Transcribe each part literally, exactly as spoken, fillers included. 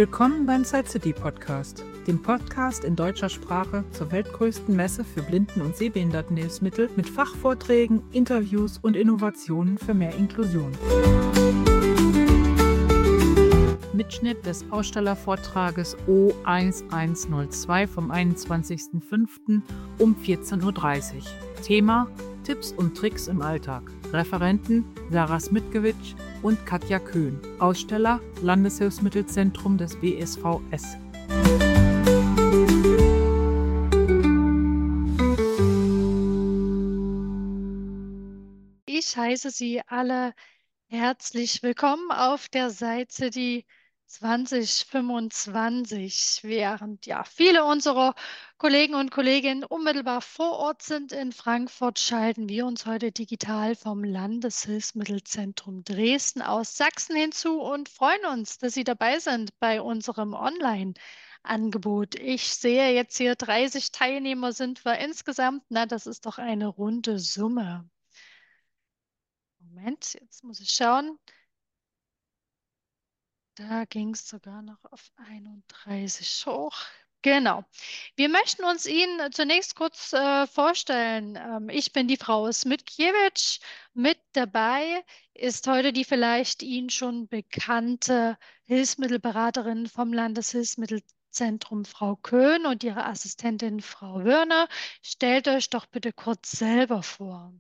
Willkommen beim Side City Podcast, dem Podcast in deutscher Sprache zur weltgrößten Messe für Blinden- und Sehbehindertenhilfsmittel mit Fachvorträgen, Interviews und Innovationen für mehr Inklusion. Mitschnitt des Ausstellervortrages O eins eins null zwei vom einundzwanzigsten fünften um vierzehn Uhr dreißig. Thema: Tipps und Tricks im Alltag. Referenten Sarah Smitkiewicz und Katja Köhn. Aussteller Landeshilfsmittelzentrum des B S V S. Ich heiße Sie alle herzlich willkommen auf der Side City zwanzig fünfundzwanzig, während ja viele unserer Kollegen und Kolleginnen unmittelbar vor Ort sind in Frankfurt, schalten wir uns heute digital vom Landeshilfsmittelzentrum Dresden aus Sachsen hinzu und freuen uns, dass Sie dabei sind bei unserem Online-Angebot. Ich sehe jetzt hier dreißig Teilnehmer sind wir insgesamt. Na, das ist doch eine runde Summe. Moment, jetzt muss ich schauen. Da ging es sogar noch auf einunddreißig hoch. Genau. Wir möchten uns Ihnen zunächst kurz äh, vorstellen. Ähm, ich bin die Frau Smitkiewicz. Mit dabei ist heute die vielleicht Ihnen schon bekannte Hilfsmittelberaterin vom Landeshilfsmittelzentrum, Frau Köhn, und ihre Assistentin, Frau Wörner. Stellt euch doch bitte kurz selber vor.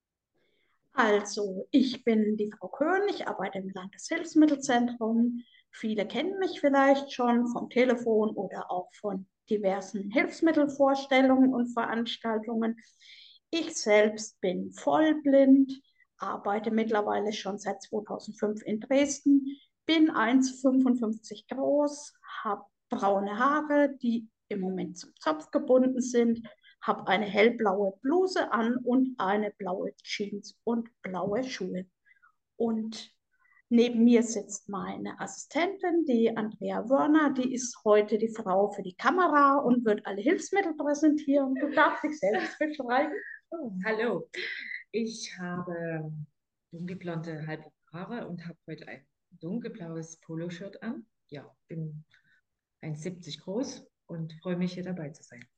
Also, ich bin die Frau Köhn, ich arbeite im Landeshilfsmittelzentrum. Viele kennen mich vielleicht schon vom Telefon oder auch von diversen Hilfsmittelvorstellungen und Veranstaltungen. Ich selbst bin vollblind, arbeite mittlerweile schon seit zweitausendfünf in Dresden, bin eins Komma fünfundfünfzig groß, habe braune Haare, die im Moment zum Zopf gebunden sind, habe eine hellblaue Bluse an und eine blaue Jeans und blaue Schuhe. Und neben mir sitzt meine Assistentin, die Andrea Wörner, die ist heute die Frau für die Kamera und wird alle Hilfsmittel präsentieren. Du darfst dich selbst beschreiben. Oh, hallo, ich habe dunkelblonde, halbe Haare und habe heute ein dunkelblaues Poloshirt an. Ja, bin eins Komma siebzig groß und freue mich, hier dabei zu sein.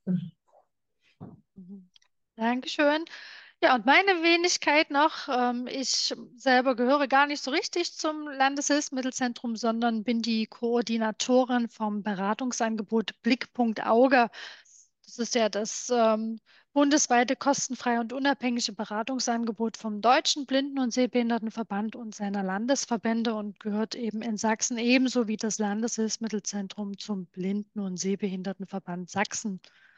Mhm. Dankeschön. Ja, und meine Wenigkeit noch. Ähm, ich selber gehöre gar nicht so richtig zum Landeshilfsmittelzentrum, sondern bin die Koordinatorin vom Beratungsangebot Blickpunkt Auge. Das ist ja das ähm, bundesweite kostenfreie und unabhängige Beratungsangebot vom Deutschen Blinden- und Sehbehindertenverband und seiner Landesverbände und gehört eben in Sachsen ebenso wie das Landeshilfsmittelzentrum zum Blinden- und Sehbehindertenverband Sachsen.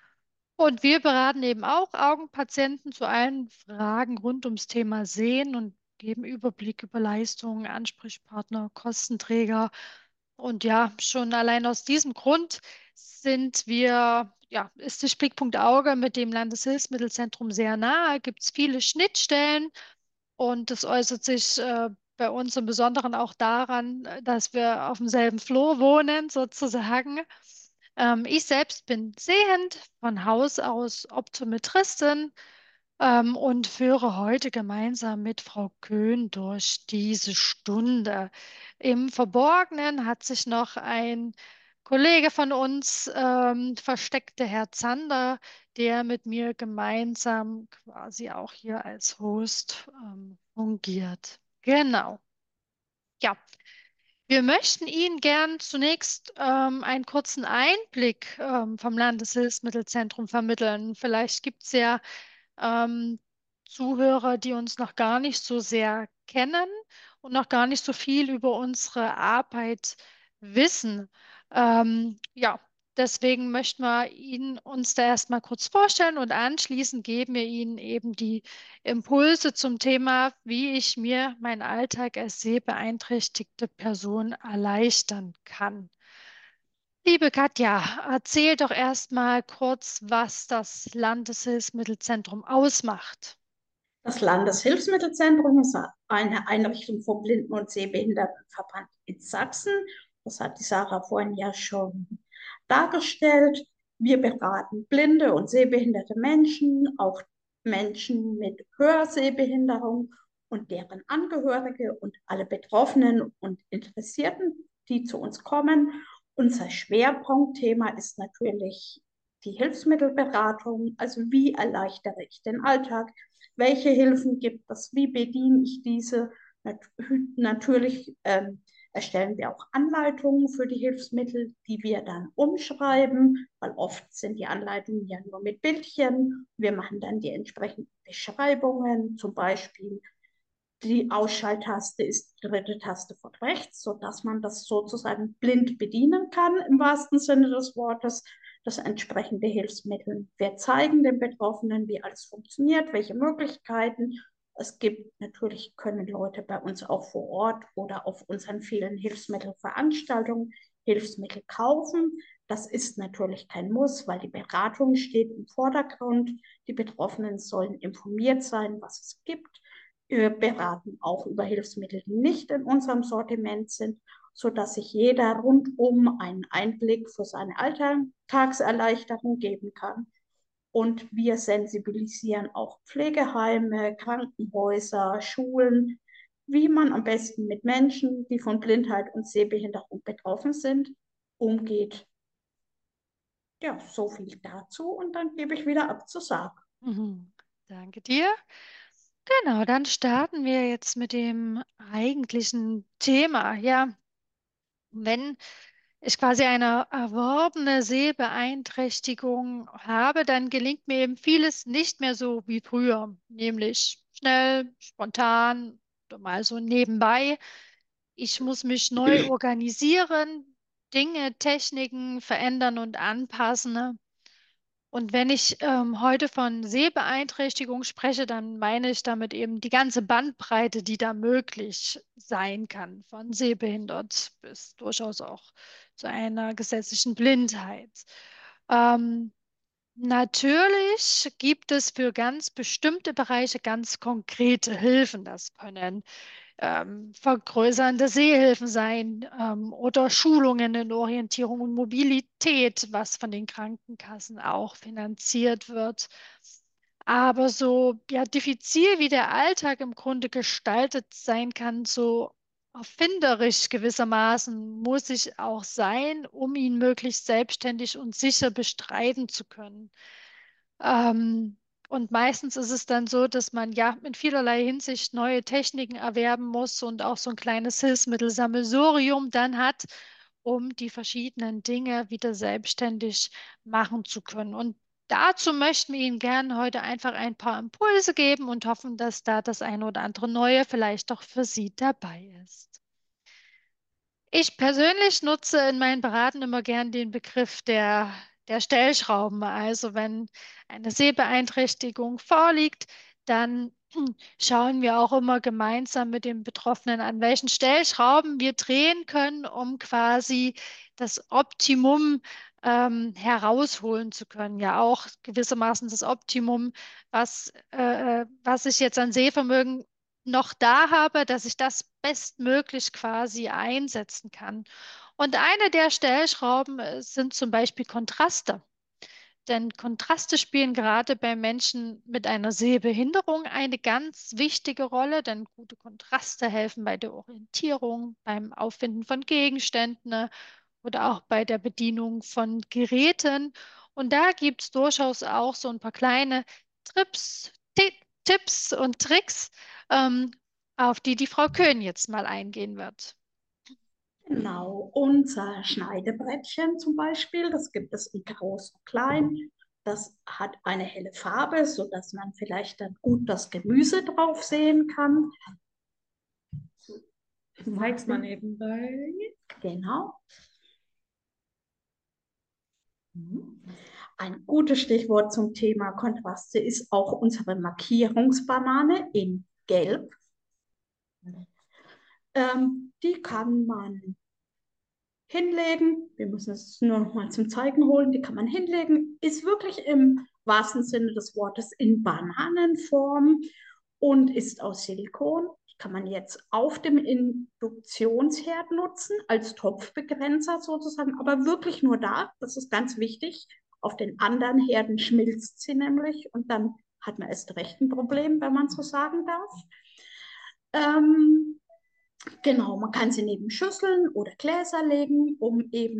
Und wir beraten eben auch Augenpatienten zu allen Fragen rund ums Thema Sehen und geben Überblick über Leistungen, Ansprechpartner, Kostenträger. Und ja, schon allein aus diesem Grund sind wir, ja, ist der Blickpunkt Auge mit dem Landeshilfsmittelzentrum sehr nahe, gibt es viele Schnittstellen und das äußert sich äh, bei uns im Besonderen auch daran, dass wir auf demselben Flur wohnen, sozusagen. Ähm, ich selbst bin sehend, von Haus aus Optometristin, ähm, und führe heute gemeinsam mit Frau Köhn durch diese Stunde. Im Verborgenen hat sich noch ein Kollege von uns ähm, versteckt, der Herr Zander, der mit mir gemeinsam quasi auch hier als Host ähm, fungiert. Genau. Ja. Wir möchten Ihnen gern zunächst ähm, einen kurzen Einblick ähm, vom Landeshilfsmittelzentrum vermitteln. Vielleicht gibt es ja ähm, Zuhörer, die uns noch gar nicht so sehr kennen und noch gar nicht so viel über unsere Arbeit wissen. Ähm, ja, deswegen möchten wir Ihnen uns da erstmal kurz vorstellen und anschließend geben wir Ihnen eben die Impulse zum Thema, wie ich mir meinen Alltag als sehbeeinträchtigte Person erleichtern kann. Liebe Katja, erzähl doch erstmal kurz, was das Landeshilfsmittelzentrum ausmacht. Das Landeshilfsmittelzentrum ist eine Einrichtung vom Blinden- und Sehbehindertenverband in Sachsen. Das hat die Sarah vorhin ja schon dargestellt. Wir beraten blinde und sehbehinderte Menschen, auch Menschen mit Hörsehbehinderung und deren Angehörige und alle Betroffenen und Interessierten, die zu uns kommen. Unser Schwerpunktthema ist natürlich die Hilfsmittelberatung, also wie erleichtere ich den Alltag, welche Hilfen gibt es, wie bediene ich diese. Nat natürlich ähm, erstellen wir auch Anleitungen für die Hilfsmittel, die wir dann umschreiben, weil oft sind die Anleitungen ja nur mit Bildchen. Wir machen dann die entsprechenden Beschreibungen, zum Beispiel die Ausschalttaste ist die dritte Taste von rechts, sodass man das sozusagen blind bedienen kann, im wahrsten Sinne des Wortes, das entsprechende Hilfsmittel. Wir zeigen den Betroffenen, wie alles funktioniert, welche Möglichkeiten es gibt. Natürlich können Leute bei uns auch vor Ort oder auf unseren vielen Hilfsmittelveranstaltungen Hilfsmittel kaufen. Das ist natürlich kein Muss, weil die Beratung steht im Vordergrund. Die Betroffenen sollen informiert sein, was es gibt. Wir beraten auch über Hilfsmittel, die nicht in unserem Sortiment sind, sodass sich jeder rundum einen Einblick für seine Alltagserleichterung geben kann. Und wir sensibilisieren auch Pflegeheime, Krankenhäuser, Schulen, wie man am besten mit Menschen, die von Blindheit und Sehbehinderung betroffen sind, umgeht. Ja, so viel dazu und dann gebe ich wieder ab zu Sarah. Mhm. Danke dir. Genau, dann starten wir jetzt mit dem eigentlichen Thema. Ja, wenn ich quasi eine erworbene Sehbeeinträchtigung habe, dann gelingt mir eben vieles nicht mehr so wie früher, nämlich schnell, spontan oder mal so nebenbei. Ich muss mich neu organisieren, Dinge, Techniken verändern und anpassen. Und wenn ich ähm, heute von Sehbeeinträchtigung spreche, dann meine ich damit eben die ganze Bandbreite, die da möglich sein kann, von sehbehindert bis durchaus auch zu einer gesetzlichen Blindheit. Ähm, Natürlich gibt es für ganz bestimmte Bereiche ganz konkrete Hilfen. Das können ähm, vergrößernde Sehhilfen sein ähm, oder Schulungen in Orientierung und Mobilität, was von den Krankenkassen auch finanziert wird. Aber so ja, diffizil wie der Alltag im Grunde gestaltet sein kann, so erfinderisch gewissermaßen muss ich auch sein, um ihn möglichst selbstständig und sicher bestreiten zu können. Ähm, und meistens ist es dann so, dass man ja in vielerlei Hinsicht neue Techniken erwerben muss und auch so ein kleines Hilfsmittelsammelsurium dann hat, um die verschiedenen Dinge wieder selbstständig machen zu können. Und dazu möchten wir Ihnen gerne heute einfach ein paar Impulse geben und hoffen, dass da das eine oder andere Neue vielleicht auch für Sie dabei ist. Ich persönlich nutze in meinen Beraten immer gern den Begriff der, der Stellschrauben. Also wenn eine Sehbeeinträchtigung vorliegt, dann schauen wir auch immer gemeinsam mit dem Betroffenen an, welchen Stellschrauben wir drehen können, um quasi das Optimum ähm, herausholen zu können. Ja, auch gewissermaßen das Optimum, was, äh, was ich jetzt an Sehvermögen noch da habe, dass ich das bestmöglich quasi einsetzen kann. Und eine der Stellschrauben äh, sind zum Beispiel Kontraste. Denn Kontraste spielen gerade bei Menschen mit einer Sehbehinderung eine ganz wichtige Rolle, denn gute Kontraste helfen bei der Orientierung, beim Auffinden von Gegenständen äh, oder auch bei der Bedienung von Geräten. Und da gibt es durchaus auch so ein paar kleine Trips, Ti- Tipps und Tricks, ähm, auf die die Frau Köhn jetzt mal eingehen wird. Genau, unser Schneidebrettchen zum Beispiel, das gibt es in groß und klein. Das hat eine helle Farbe, sodass man vielleicht dann gut das Gemüse drauf sehen kann. Zeig's mal nebenbei. Genau. Ein gutes Stichwort zum Thema Kontraste ist auch unsere Markierungsbanane in Gelb. Ähm, die kann man hinlegen. Wir müssen es nur noch mal zum Zeigen holen. Die kann man hinlegen. Ist wirklich im wahrsten Sinne des Wortes in Bananenform und ist aus Silikon. Die kann man jetzt auf dem Induktionsherd nutzen, als Topfbegrenzer sozusagen, aber wirklich nur da. Das ist ganz wichtig. Auf den anderen Herden schmilzt sie nämlich und dann hat man erst recht ein Problem, wenn man so sagen darf. Ähm, Genau, man kann sie neben Schüsseln oder Gläser legen, um eben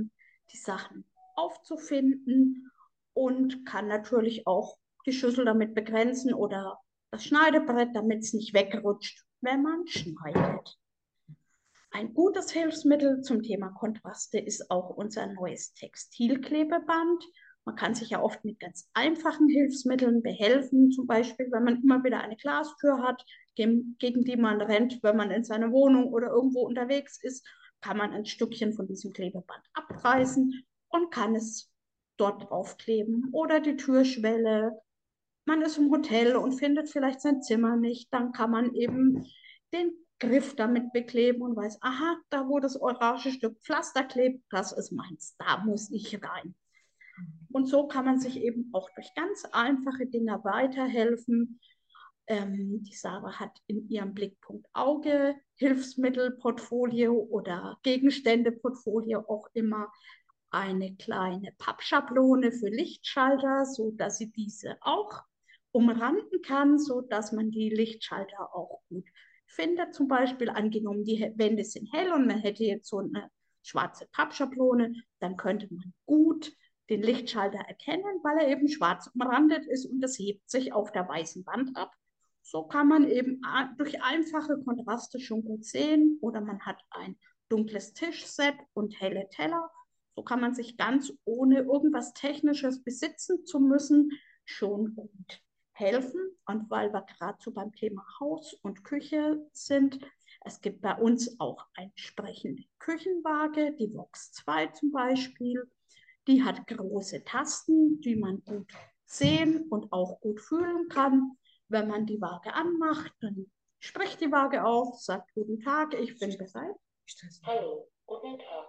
die Sachen aufzufinden und kann natürlich auch die Schüssel damit begrenzen oder das Schneidebrett, damit es nicht wegrutscht, wenn man schneidet. Ein gutes Hilfsmittel zum Thema Kontraste ist auch unser neues Textilklebeband. Man kann sich ja oft mit ganz einfachen Hilfsmitteln behelfen, zum Beispiel, wenn man immer wieder eine Glastür hat, gegen, gegen die man rennt, wenn man in seiner Wohnung oder irgendwo unterwegs ist, kann man ein Stückchen von diesem Klebeband abreißen und kann es dort draufkleben. Oder die Türschwelle. Man ist im Hotel und findet vielleicht sein Zimmer nicht, dann kann man eben den Griff damit bekleben und weiß, aha, da wo das orange Stück Pflaster klebt, das ist meins, da muss ich rein. Und so kann man sich eben auch durch ganz einfache Dinge weiterhelfen. Ähm, die Sarah hat in ihrem Blickpunkt Auge Hilfsmittelportfolio oder Gegenständeportfolio auch immer eine kleine Pappschablone für Lichtschalter, so dass sie diese auch umranden kann, so dass man die Lichtschalter auch gut findet. Zum Beispiel angenommen, die Wände sind hell und man hätte jetzt so eine schwarze Pappschablone, dann könnte man gut den Lichtschalter erkennen, weil er eben schwarz umrandet ist und das hebt sich auf der weißen Wand ab. So kann man eben durch einfache Kontraste schon gut sehen, oder man hat ein dunkles Tischset und helle Teller. So kann man sich ganz ohne irgendwas Technisches besitzen zu müssen schon gut helfen. Und weil wir gerade so beim Thema Haus und Küche sind, es gibt bei uns auch eine entsprechende Küchenwaage, die Vox zwei zum Beispiel. Die hat große Tasten, die man gut sehen und auch gut fühlen kann. Wenn man die Waage anmacht, dann spricht die Waage auf, sagt guten Tag, ich bin bereit. Hallo, guten Tag.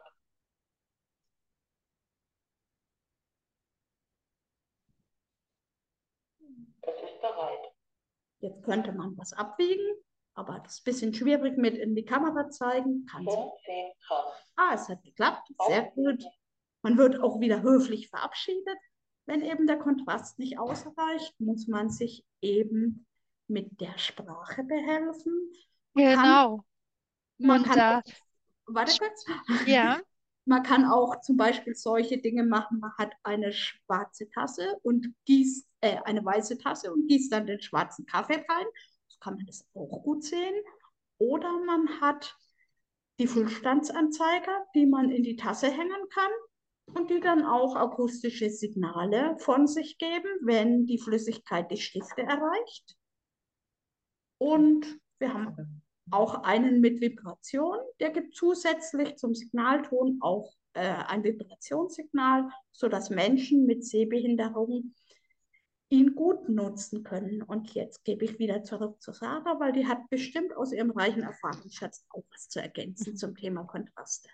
Das ist bereit. Jetzt könnte man was abwiegen, aber das ist ein bisschen schwierig mit in die Kamera zeigen. Kann zehn Gramm. Ah, es hat geklappt, sehr gut. Man wird auch wieder höflich verabschiedet. Wenn eben der Kontrast nicht ausreicht, muss man sich eben mit der Sprache behelfen. Man Genau. Kann, man Und kann da, auch, warte kurz. ja, Man kann auch zum Beispiel solche Dinge machen. Man hat eine schwarze Tasse und gießt äh, eine weiße Tasse und gießt dann den schwarzen Kaffee rein. So kann man das auch gut sehen. Oder man hat die Füllstandsanzeiger, die man in die Tasse hängen kann und die dann auch akustische Signale von sich geben, wenn die Flüssigkeit die Stifte erreicht. Und wir haben auch einen mit Vibration, der gibt zusätzlich zum Signalton auch äh, ein Vibrationssignal, sodass Menschen mit Sehbehinderungen ihn gut nutzen können. Und jetzt gebe ich wieder zurück zu Sarah, weil die hat bestimmt aus ihrem reichen Erfahrungsschatz auch was zu ergänzen zum Thema Kontraste.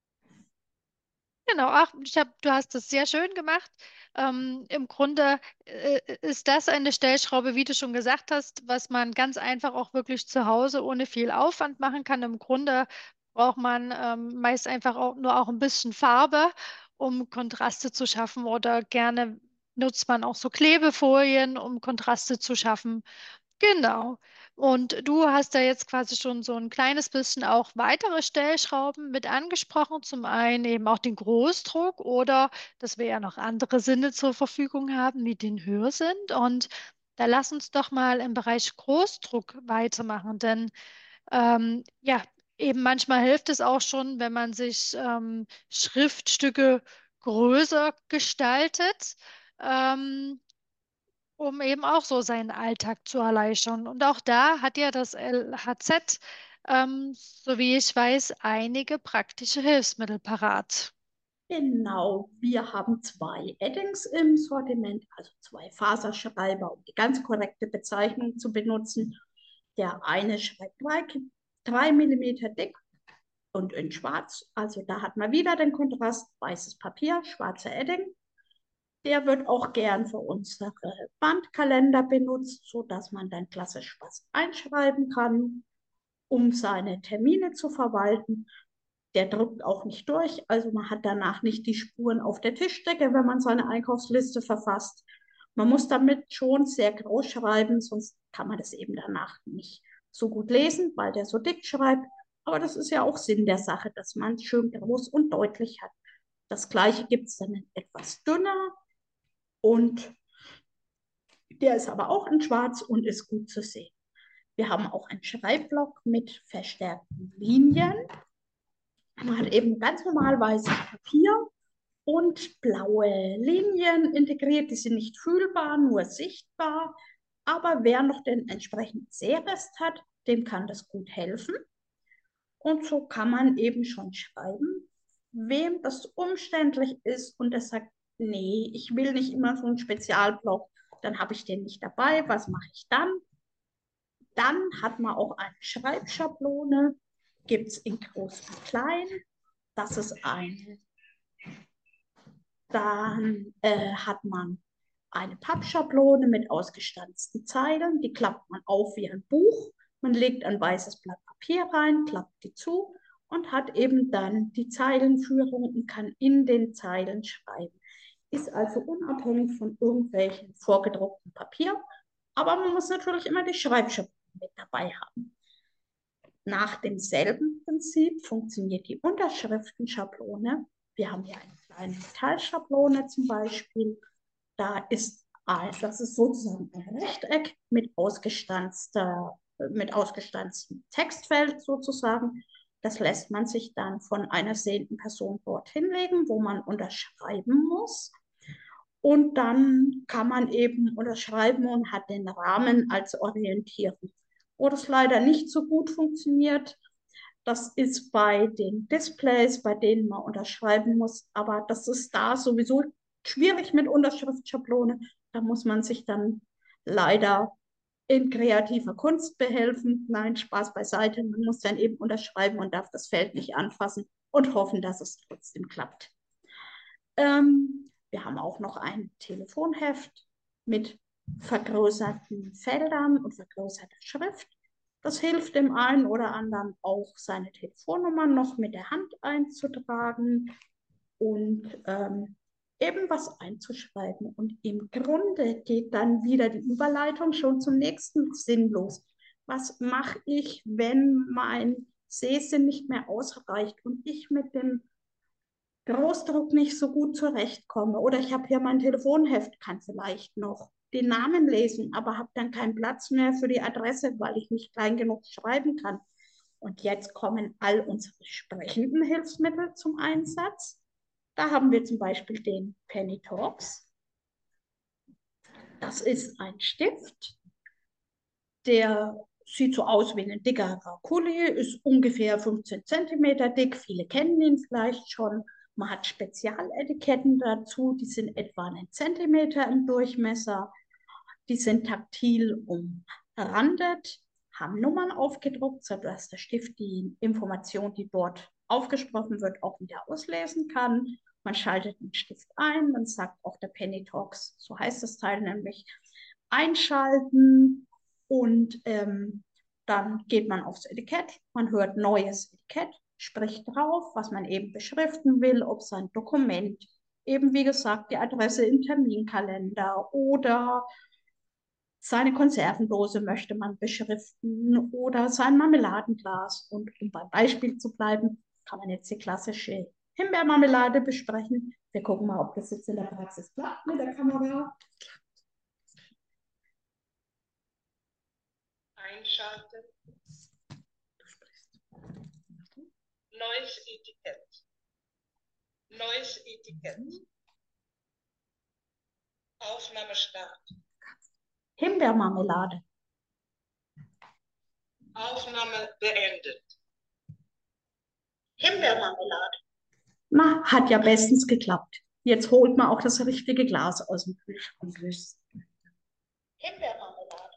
genau. Ach, ich hab, du hast das sehr schön gemacht. Ähm, im Grunde äh, ist das eine Stellschraube, wie du schon gesagt hast, was man ganz einfach auch wirklich zu Hause ohne viel Aufwand machen kann. Im Grunde braucht man ähm, meist einfach auch nur auch ein bisschen Farbe, um Kontraste zu schaffen, oder gerne nutzt man auch so Klebefolien, um Kontraste zu schaffen. Genau. Und du hast da jetzt quasi schon so ein kleines bisschen auch weitere Stellschrauben mit angesprochen. Zum einen eben auch den Großdruck, oder dass wir ja noch andere Sinne zur Verfügung haben, wie den Hörsinn. Und da lass uns doch mal im Bereich Großdruck weitermachen, denn ähm, ja, eben manchmal hilft es auch schon, wenn man sich ähm, Schriftstücke größer gestaltet. Ähm, um eben auch so seinen Alltag zu erleichtern. Und auch da hat ja das L H Z, ähm, so wie ich weiß, einige praktische Hilfsmittel parat. Genau, wir haben zwei Eddings im Sortiment, also zwei Faserschreiber, um die ganz korrekte Bezeichnung zu benutzen. Der eine schreibt drei, drei Millimeter dick und in schwarz, also da hat man wieder den Kontrast, weißes Papier, schwarzer Edding. Der wird auch gern für unsere Bandkalender benutzt, sodass man dann klassisch was einschreiben kann, um seine Termine zu verwalten. Der drückt auch nicht durch, also man hat danach nicht die Spuren auf der Tischdecke, wenn man seine Einkaufsliste verfasst. Man muss damit schon sehr groß schreiben, sonst kann man das eben danach nicht so gut lesen, weil der so dick schreibt. Aber das ist ja auch Sinn der Sache, dass man es schön groß und deutlich hat. Das gleiche gibt es dann in etwas dünner und der ist aber auch in schwarz und ist gut zu sehen. Wir haben auch einen Schreibblock mit verstärkten Linien. Man hat eben ganz normal weißes Papier und blaue Linien integriert. Die sind nicht fühlbar, nur sichtbar. Aber wer noch den entsprechenden Sehrest hat, dem kann das gut helfen. Und so kann man eben schon schreiben, wem das umständlich ist und der sagt, nee, ich will nicht immer so einen Spezialblock, dann habe ich den nicht dabei. Was mache ich dann? Dann hat man auch eine Schreibschablone, gibt es in groß und klein. Das ist eine. Dann äh, hat man eine Pappschablone mit ausgestanzten Zeilen, die klappt man auf wie ein Buch. Man legt ein weißes Blatt Papier rein, klappt die zu und hat eben dann die Zeilenführung und kann in den Zeilen schreiben. Ist also unabhängig von irgendwelchen vorgedruckten Papier, aber man muss natürlich immer die Schreibschablone mit dabei haben. Nach demselben Prinzip funktioniert die Unterschriftenschablone. Wir haben hier eine kleine Metallschablone zum Beispiel. Da ist, das ist sozusagen ein Rechteck mit, ausgestanzter, mit ausgestanztem Textfeld sozusagen. Das lässt man sich dann von einer sehenden Person dort hinlegen, wo man unterschreiben muss. Und dann kann man eben unterschreiben und hat den Rahmen als Orientierung. Wo das leider nicht so gut funktioniert, das ist bei den Displays, bei denen man unterschreiben muss. Aber das ist da sowieso schwierig mit Unterschriftschablone. Da muss man sich dann leider in kreativer Kunst behelfen. Nein, Spaß beiseite. Man muss dann eben unterschreiben und darf das Feld nicht anfassen und hoffen, dass es trotzdem klappt. Ähm, wir haben auch noch ein Telefonheft mit vergrößerten Feldern und vergrößerter Schrift. Das hilft dem einen oder anderen auch, seine Telefonnummer noch mit der Hand einzutragen und ähm, eben was einzuschreiben. Und im Grunde geht dann wieder die Überleitung schon zum nächsten Sinn los. Was mache ich, wenn mein Sehsinn nicht mehr ausreicht und ich mit dem Großdruck nicht so gut zurechtkomme? Oder ich habe hier mein Telefonheft, kann vielleicht noch den Namen lesen, aber habe dann keinen Platz mehr für die Adresse, weil ich nicht klein genug schreiben kann. Und jetzt kommen all unsere sprechenden Hilfsmittel zum Einsatz. Da haben wir zum Beispiel den Penny Talks. Das ist ein Stift, der sieht so aus wie ein dickerer Kuli, ist ungefähr fünfzehn Zentimeter dick. Viele kennen ihn vielleicht schon. Man hat Spezialetiketten dazu, die sind etwa einen Zentimeter im Durchmesser. Die sind taktil umrandet, haben Nummern aufgedruckt, sodass der Stift die Information, die dort aufgesprochen wird, auch wieder auslesen kann. Man schaltet den Stift ein, dann sagt auch der Penny Talks, so heißt das Teil nämlich, einschalten und ähm, dann geht man aufs Etikett, man hört neues Etikett, spricht drauf, was man eben beschriften will, ob sein Dokument, eben wie gesagt die Adresse im Terminkalender oder seine Konservendose möchte man beschriften oder sein Marmeladenglas. Und um beim Beispiel zu bleiben, kann man jetzt die klassische Himbeermarmelade besprechen. Wir gucken mal, ob das jetzt in der Praxis klappt mit der Kamera. Einschalten. Neues Etikett. Neues Etikett. Aufnahmestart. Himbeermarmelade. Aufnahme beendet. Himbeermarmelade. Na, hat ja bestens geklappt. Jetzt holt man auch das richtige Glas aus dem Kühlschrank. Himbeermarmelade.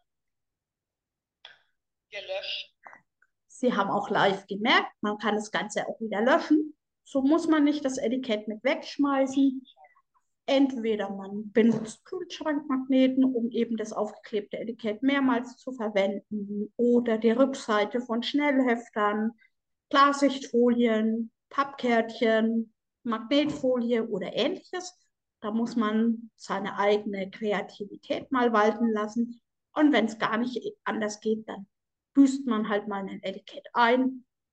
Gelöscht. Sie haben auch live gemerkt, man kann das Ganze auch wieder löschen. So muss man nicht das Etikett mit wegschmeißen. Entweder man benutzt Kühlschrankmagneten, um eben das aufgeklebte Etikett mehrmals zu verwenden, oder die Rückseite von Schnellheftern, Klarsichtfolien, Pappkärtchen, Magnetfolie oder ähnliches. Da muss man seine eigene Kreativität mal walten lassen. Und wenn es gar nicht anders geht, dann büßt man halt mal ein Etikett ein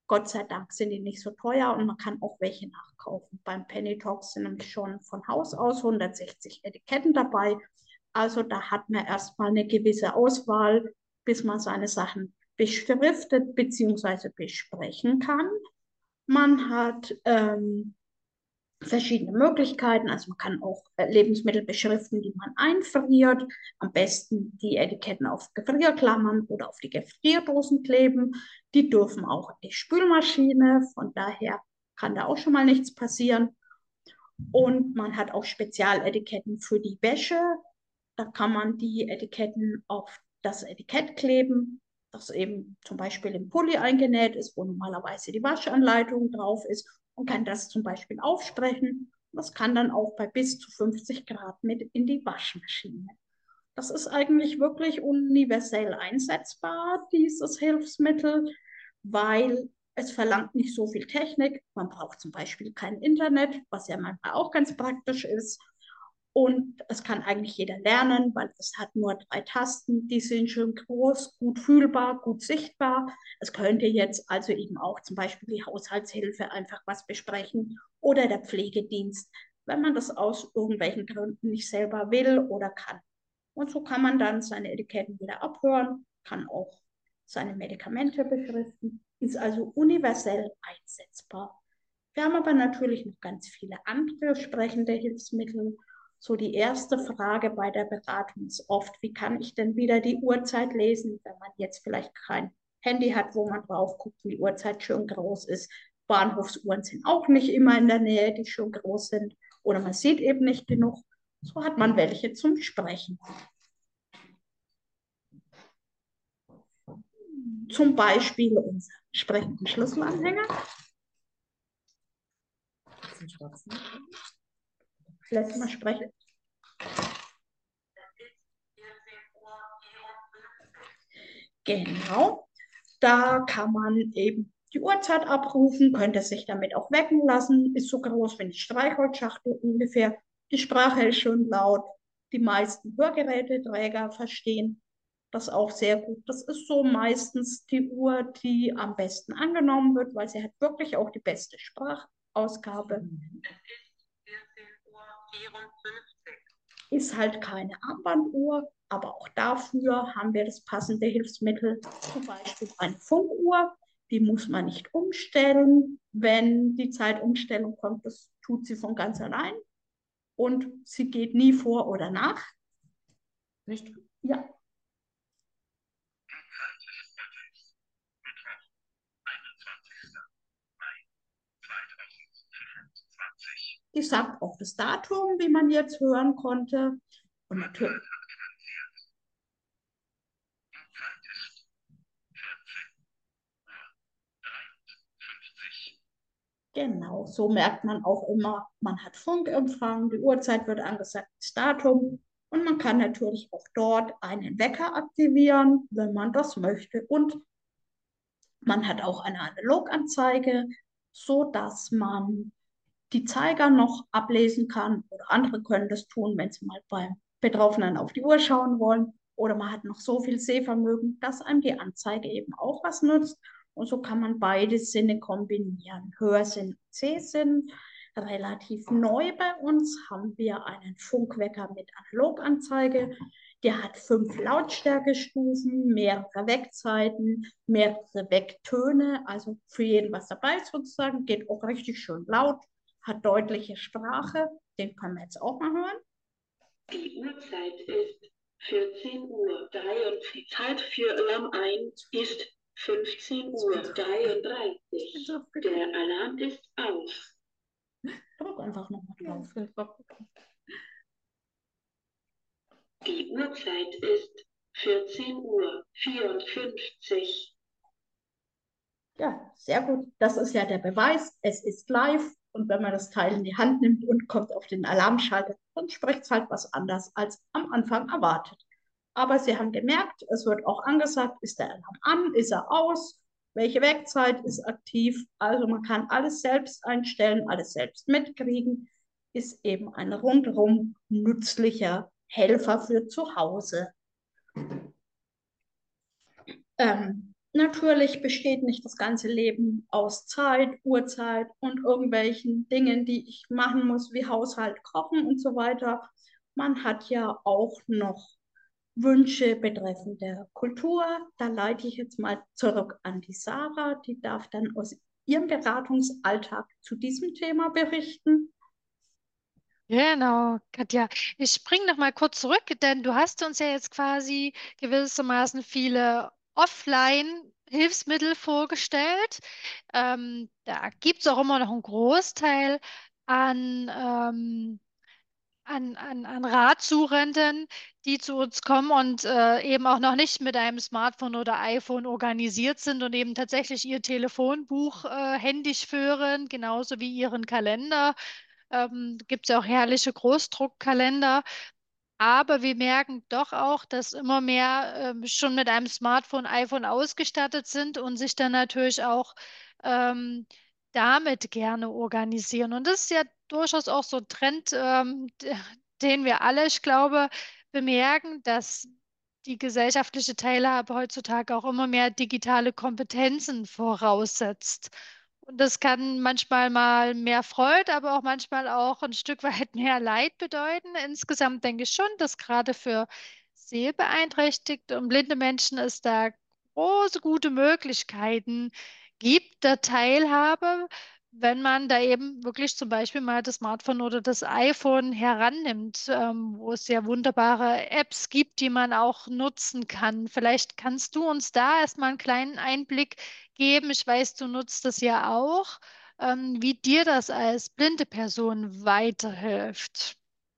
Gott sei Dank sind die nicht so teuer und man kann auch welche nachkaufen. Beim Penny Talks sind nämlich schon von Haus aus hundertsechzig Etiketten dabei. Also da hat man erstmal eine gewisse Auswahl, bis man seine Sachen beschriftet bzw. besprechen kann. Man hat ähm, verschiedene Möglichkeiten. Also man kann auch äh, Lebensmittel beschriften, die man einfriert. Am besten die Etiketten auf Gefrierklammern oder auf die Gefrierdosen kleben. Die dürfen auch in die Spülmaschine. Von daher kann da auch schon mal nichts passieren. Und man hat auch Spezialetiketten für die Wäsche. Da kann man die Etiketten auf das Etikett kleben, das eben zum Beispiel im Pulli eingenäht ist, wo normalerweise die Waschanleitung drauf ist, und kann das zum Beispiel aufsprechen. Das kann dann auch bei bis zu fünfzig Grad mit in die Waschmaschine. Das ist eigentlich wirklich universell einsetzbar, dieses Hilfsmittel, weil es verlangt nicht so viel Technik. Man braucht zum Beispiel kein Internet, was ja manchmal auch ganz praktisch ist. Und es kann eigentlich jeder lernen, weil es hat nur drei Tasten, die sind schön groß, gut fühlbar, gut sichtbar. Es könnte jetzt also eben auch zum Beispiel die Haushaltshilfe einfach was besprechen oder der Pflegedienst, wenn man das aus irgendwelchen Gründen nicht selber will oder kann. Und so kann man dann seine Etiketten wieder abhören, kann auch seine Medikamente beschriften, ist also universell einsetzbar. Wir haben aber natürlich noch ganz viele andere sprechende Hilfsmittel. So die erste Frage bei der Beratung ist oft, wie kann ich denn wieder die Uhrzeit lesen, wenn man jetzt vielleicht kein Handy hat, wo man drauf guckt, die Uhrzeit schön groß ist. Bahnhofsuhren sind auch nicht immer in der Nähe, die schon groß sind. Oder man sieht eben nicht genug. So hat man welche zum Sprechen. Zum Beispiel unseren sprechenden Schlüsselanhänger. Letztes Mal sprechen. Genau, da kann man eben die Uhrzeit abrufen, könnte sich damit auch wecken lassen, ist so groß wie eine Streichholzschachtel ungefähr. Die Sprache ist schön laut. Die meisten Hörgeräteträger verstehen das auch sehr gut. Das ist so meistens die Uhr, die am besten angenommen wird, weil sie hat wirklich auch die beste Sprachausgabe. Ist halt keine Armbanduhr, aber auch dafür haben wir das passende Hilfsmittel, zum Beispiel eine Funkuhr. Die muss man nicht umstellen, wenn die Zeitumstellung kommt. Das tut sie von ganz allein und sie geht nie vor oder nach. Nicht? Ja. Die sagt auch das Datum, wie man jetzt hören konnte. Und natürlich. Genau, so merkt man auch immer, man hat Funkempfang, die Uhrzeit wird angesagt, das Datum. Und man kann natürlich auch dort einen Wecker aktivieren, wenn man das möchte. Und man hat auch eine Analoganzeige, sodass man die Zeiger noch ablesen kann. Oder andere können das tun, wenn sie mal beim Betroffenen auf die Uhr schauen wollen. Oder man hat noch so viel Sehvermögen, dass einem die Anzeige eben auch was nutzt. Und so kann man beide Sinne kombinieren. Hörsinn und Sehsinn. Relativ neu bei uns haben wir einen Funkwecker mit Analoganzeige. Der hat fünf Lautstärkestufen, mehrere Wegzeiten, mehrere Wegtöne. Also für jeden was dabei sozusagen. Geht auch richtig schön laut, hat deutliche Sprache. Den können wir jetzt auch mal hören. Die Uhrzeit ist vierzehn Uhr dreiundvierzig. Zeit für Alarm eins ist fünfzehn Uhr dreiunddreißig. Der Alarm ist aus. Drück einfach nochmal drauf. Die Uhrzeit ist vierzehn Uhr vierundfünfzig. Ja, sehr gut. Das ist ja der Beweis. Es ist live. Und wenn man das Teil in die Hand nimmt und kommt auf den Alarmschalter, dann spricht es halt was anders als am Anfang erwartet. Aber Sie haben gemerkt, es wird auch angesagt, ist der Alarm an, ist er aus, welche Wegzeit ist aktiv. Also man kann alles selbst einstellen, alles selbst mitkriegen. Ist eben ein rundherum nützlicher Helfer für zu Hause. Ähm, Natürlich besteht nicht das ganze Leben aus Zeit, Uhrzeit und irgendwelchen Dingen, die ich machen muss, wie Haushalt, Kochen und so weiter. Man hat ja auch noch Wünsche betreffend der Kultur. Da leite ich jetzt mal zurück an die Sarah. Die darf dann aus ihrem Beratungsalltag zu diesem Thema berichten. Genau, Katja. Ich springe noch mal kurz zurück, denn du hast uns ja jetzt quasi gewissermaßen viele Offline-Hilfsmittel vorgestellt. Ähm, da gibt es auch immer noch einen Großteil an, ähm, an, an, an Ratsuchenden, die zu uns kommen und äh, eben auch noch nicht mit einem Smartphone oder iPhone organisiert sind und eben tatsächlich ihr Telefonbuch äh, händisch führen, genauso wie ihren Kalender. Ähm, gibt es ja auch herrliche Großdruckkalender. Aber wir merken doch auch, dass immer mehr ähm, schon mit einem Smartphone, iPhone ausgestattet sind und sich dann natürlich auch ähm, damit gerne organisieren. Und das ist ja durchaus auch so ein Trend, ähm, d- den wir alle, ich glaube, bemerken, dass die gesellschaftliche Teilhabe heutzutage auch immer mehr digitale Kompetenzen voraussetzt. Und das kann manchmal mal mehr Freude, aber auch manchmal auch ein Stück weit mehr Leid bedeuten. Insgesamt denke ich schon, dass gerade für sehbeeinträchtigte und blinde Menschen es da große, gute Möglichkeiten gibt der Teilhabe, wenn man da eben wirklich zum Beispiel mal das Smartphone oder das iPhone herannimmt, ähm, wo es ja wunderbare Apps gibt, die man auch nutzen kann. Vielleicht kannst du uns da erstmal einen kleinen Einblick geben. Ich weiß, du nutzt das ja auch, ähm, wie dir das als blinde Person weiterhilft.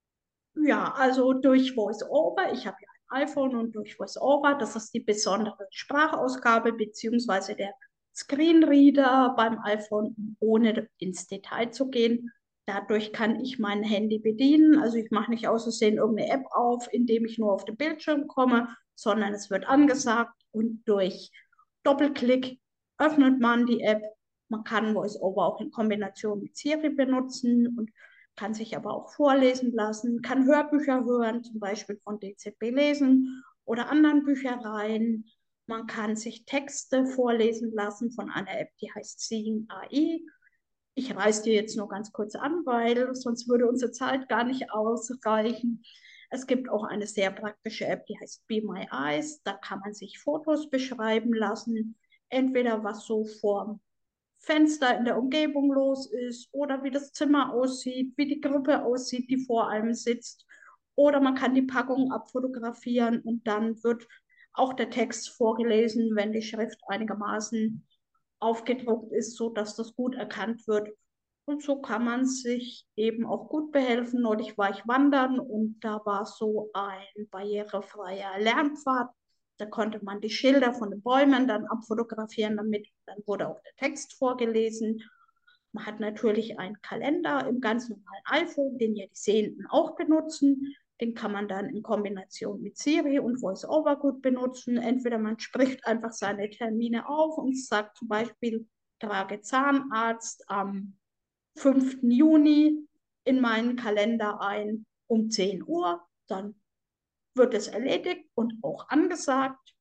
Ja, also durch VoiceOver, ich habe ja ein iPhone und durch VoiceOver, das ist die besondere Sprachausgabe beziehungsweise der Screenreader beim iPhone, ohne ins Detail zu gehen. Dadurch kann ich mein Handy bedienen. Also ich mache nicht aus Versehen irgendeine App auf, indem ich nur auf den Bildschirm komme, sondern es wird angesagt und durch Doppelklick öffnet man die App. Man kann VoiceOver auch in Kombination mit Siri benutzen und kann sich aber auch vorlesen lassen, kann Hörbücher hören, zum Beispiel von D Z B Lesen oder anderen Büchereien. Man kann sich Texte vorlesen lassen von einer App, die heißt Seeing A I. Ich reiß dir jetzt nur ganz kurz an, weil sonst würde unsere Zeit gar nicht ausreichen. Es gibt auch eine sehr praktische App, die heißt Be My Eyes. Da kann man sich Fotos beschreiben lassen, entweder was so vor Fenster in der Umgebung los ist oder wie das Zimmer aussieht, wie die Gruppe aussieht, die vor einem sitzt. Oder man kann die Packung abfotografieren und dann wird auch der Text vorgelesen, wenn die Schrift einigermaßen aufgedruckt ist, sodass das gut erkannt wird. Und so kann man sich eben auch gut behelfen. Neulich war ich wandern und da war so ein barrierefreier Lernpfad. Da konnte man die Schilder von den Bäumen dann abfotografieren damit. Dann wurde auch der Text vorgelesen. Man hat natürlich einen Kalender im ganz normalen iPhone, den ja die Sehenden auch benutzen. Den kann man dann in Kombination mit Siri und VoiceOver gut benutzen. Entweder man spricht einfach seine Termine auf und sagt zum Beispiel, trage Zahnarzt am fünften Juni in meinen Kalender ein um zehn Uhr. Dann wird es erledigt und auch angesagt.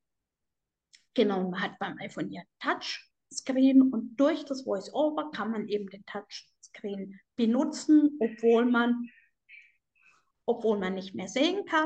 Genau, man hat beim iPhone ja Touchscreen und durch das VoiceOver kann man eben den Touchscreen benutzen, obwohl man, obwohl man nicht mehr sehen kann.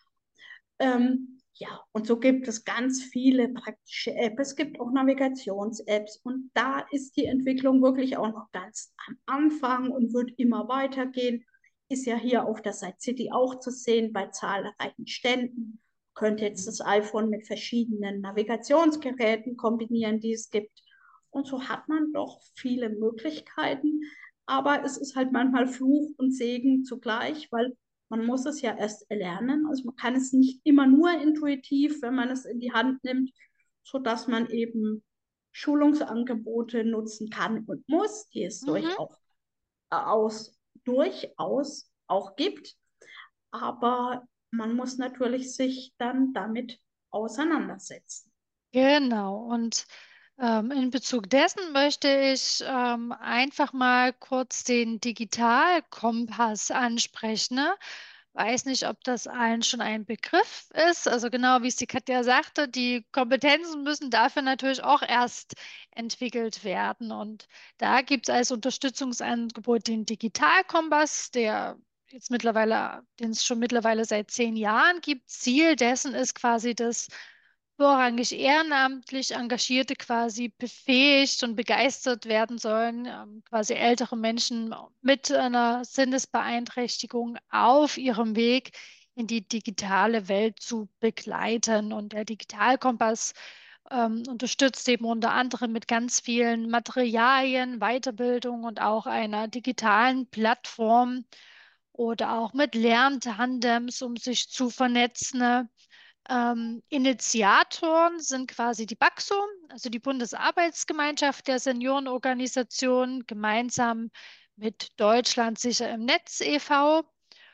Ähm, ja, und so gibt es ganz viele praktische Apps. Es gibt auch Navigations-Apps und da ist die Entwicklung wirklich auch noch ganz am Anfang und wird immer weitergehen. Ist ja hier auf der Site City auch zu sehen bei zahlreichen Ständen. Könnt jetzt das iPhone mit verschiedenen Navigationsgeräten kombinieren, die es gibt. Und so hat man doch viele Möglichkeiten. Aber es ist halt manchmal Fluch und Segen zugleich, weil man muss es ja erst erlernen. Also man kann es nicht immer nur intuitiv, wenn man es in die Hand nimmt, sodass man eben Schulungsangebote nutzen kann und muss, die es Mhm. durchaus, aus, durchaus auch gibt. Aber man muss natürlich sich dann damit auseinandersetzen. Genau. Und ähm, in Bezug dessen möchte ich ähm, einfach mal kurz den Digitalkompass ansprechen. Ne? Weiß nicht, ob das allen schon ein Begriff ist. Also genau, wie es die Katja sagte, die Kompetenzen müssen dafür natürlich auch erst entwickelt werden. Und da gibt es als Unterstützungsangebot den Digitalkompass, der jetzt mittlerweile, den es schon mittlerweile seit zehn Jahren gibt. Ziel dessen ist quasi, dass vorrangig ehrenamtlich Engagierte quasi befähigt und begeistert werden sollen, ähm, quasi ältere Menschen mit einer Sinnesbeeinträchtigung auf ihrem Weg in die digitale Welt zu begleiten. Und der Digitalkompass ähm, unterstützt eben unter anderem mit ganz vielen Materialien, Weiterbildung und auch einer digitalen Plattform oder auch mit Lerntandems, um sich zu vernetzen. Ähm, Initiatoren sind quasi die BAXO, also die Bundesarbeitsgemeinschaft der Seniorenorganisationen, gemeinsam mit Deutschland sicher im Netz e V.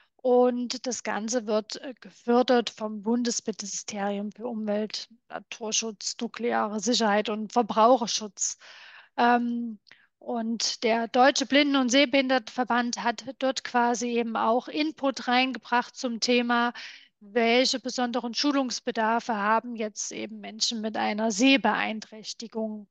Und das Ganze wird äh, gefördert vom Bundesministerium für Umwelt, Naturschutz, nukleare Sicherheit und Verbraucherschutz. Ähm, und der Deutsche Blinden- und Sehbehindertenverband hat dort quasi eben auch Input reingebracht zum Thema, welche besonderen Schulungsbedarfe haben jetzt eben Menschen mit einer Sehbeeinträchtigung.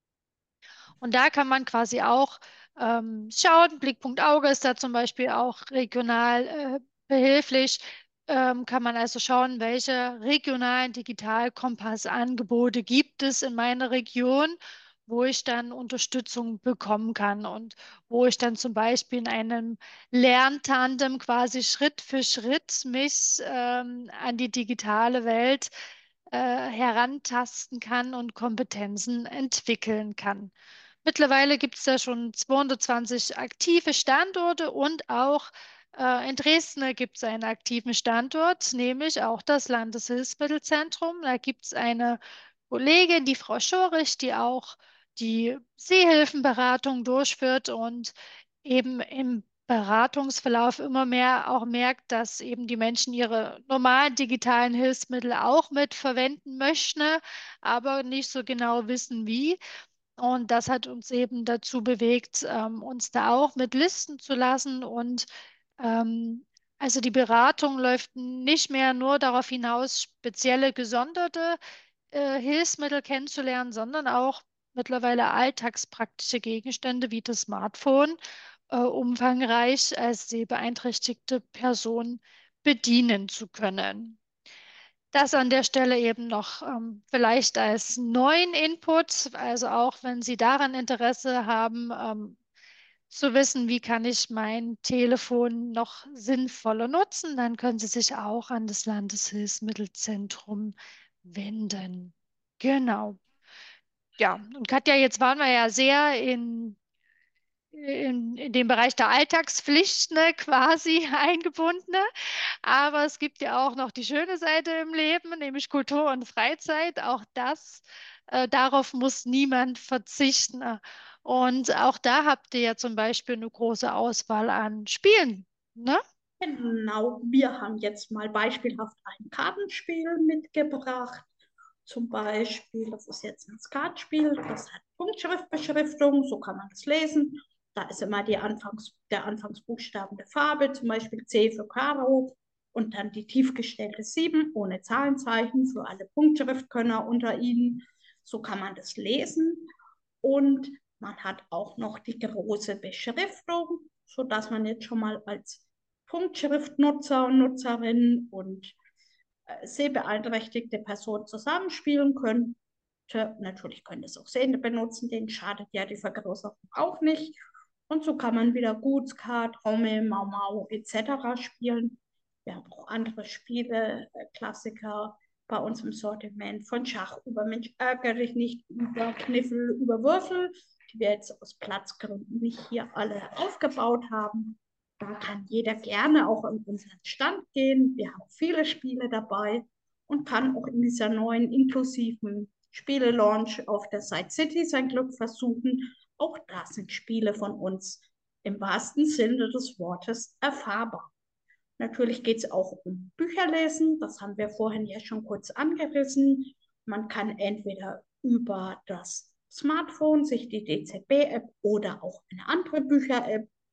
Und da kann man quasi auch ähm, schauen. Blickpunkt Auge ist da zum Beispiel auch regional äh, behilflich. Ähm, kann man also schauen, welche regionalen Digitalkompassangebote gibt es in meiner Region, wo ich dann Unterstützung bekommen kann und wo ich dann zum Beispiel in einem Lerntandem quasi Schritt für Schritt mich ähm, an die digitale Welt äh, herantasten kann und Kompetenzen entwickeln kann. Mittlerweile gibt es da schon zweihundertzwanzig aktive Standorte und auch äh, in Dresden gibt es einen aktiven Standort, nämlich auch das Landeshilfsmittelzentrum. Da gibt es eine Kollegin, die Frau Schorich, die auch die Sehhilfenberatung durchführt und eben im Beratungsverlauf immer mehr auch merkt, dass eben die Menschen ihre normalen digitalen Hilfsmittel auch mit verwenden möchten, aber nicht so genau wissen, wie. Und das hat uns eben dazu bewegt, ähm, uns da auch mit listen zu lassen. Und ähm, also die Beratung läuft nicht mehr nur darauf hinaus, spezielle gesonderte äh, Hilfsmittel kennenzulernen, sondern auch mittlerweile alltagspraktische Gegenstände wie das Smartphone äh, umfangreich als sehbeeinträchtigte Person bedienen zu können. Das an der Stelle eben noch ähm, vielleicht als neuen Input, also auch wenn Sie daran Interesse haben, ähm, zu wissen, wie kann ich mein Telefon noch sinnvoller nutzen, dann können Sie sich auch an das Landeshilfsmittelzentrum wenden. Genau. Ja, und Katja, jetzt waren wir ja sehr in in, in den Bereich der Alltagspflicht, ne, quasi eingebunden. Ne? Aber es gibt ja auch noch die schöne Seite im Leben, nämlich Kultur und Freizeit. Auch das, äh, darauf muss niemand verzichten. Und auch da habt ihr ja zum Beispiel eine große Auswahl an Spielen. Ne? Genau, wir haben jetzt mal beispielhaft ein Kartenspiel mitgebracht. Zum Beispiel, das ist jetzt ein Skatspiel, das hat Punktschriftbeschriftung, so kann man das lesen. Da ist immer die Anfangs, der Anfangsbuchstaben der Farbe, zum Beispiel C für Karo und dann die tiefgestellte sieben ohne Zahlenzeichen für alle Punktschriftkönner unter Ihnen. So kann man das lesen. Und man hat auch noch die große Beschriftung, sodass man jetzt schon mal als Punktschriftnutzer und Nutzerin und äh, sehbeeinträchtigte Personen zusammenspielen können. Natürlich können das auch Sehende benutzen, denen schadet ja die Vergrößerung auch nicht. Und so kann man wieder Gut, Skat, Rommel, Mau Mau et cetera spielen. Wir haben auch andere Spiele, äh, Klassiker bei uns im Sortiment, von Schach über Mensch ärgere dich nicht, über Kniffel, über Würfel, die wir jetzt aus Platzgründen nicht hier alle aufgebaut haben. Da kann jeder gerne auch in unseren Stand gehen. Wir haben viele Spiele dabei und kann auch in dieser neuen inklusiven Spiele-Launch auf der Side City sein Glück versuchen. Auch da sind Spiele von uns im wahrsten Sinne des Wortes erfahrbar. Natürlich geht es auch um Bücherlesen. Das haben wir vorhin ja schon kurz angerissen. Man kann entweder über das Smartphone sich die D Z B-App oder auch eine andere Bücher-App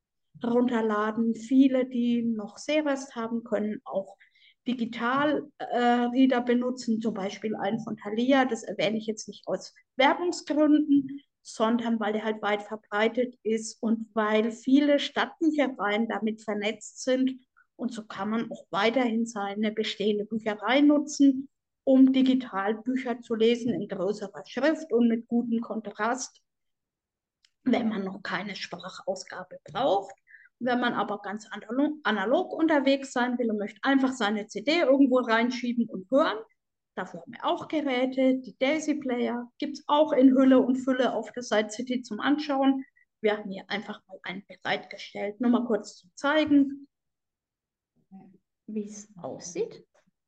runterladen. Viele, die noch Sehrest haben, können auch Digital-Reader benutzen, zum Beispiel einen von Thalia. Das erwähne ich jetzt nicht aus Werbungsgründen, sondern weil der halt weit verbreitet ist und weil viele Stadtbüchereien damit vernetzt sind. Und so kann man auch weiterhin seine bestehende Bücherei nutzen, um digital Bücher zu lesen in größerer Schrift und mit gutem Kontrast, wenn man noch keine Sprachausgabe braucht. Wenn man aber ganz analog, analog unterwegs sein will und möchte einfach seine C D irgendwo reinschieben und hören, dafür haben wir auch Geräte. Die Daisy Player gibt es auch in Hülle und Fülle auf der Side City zum Anschauen. Wir haben hier einfach mal einen bereitgestellt, nur mal kurz zu zeigen, wie es aussieht.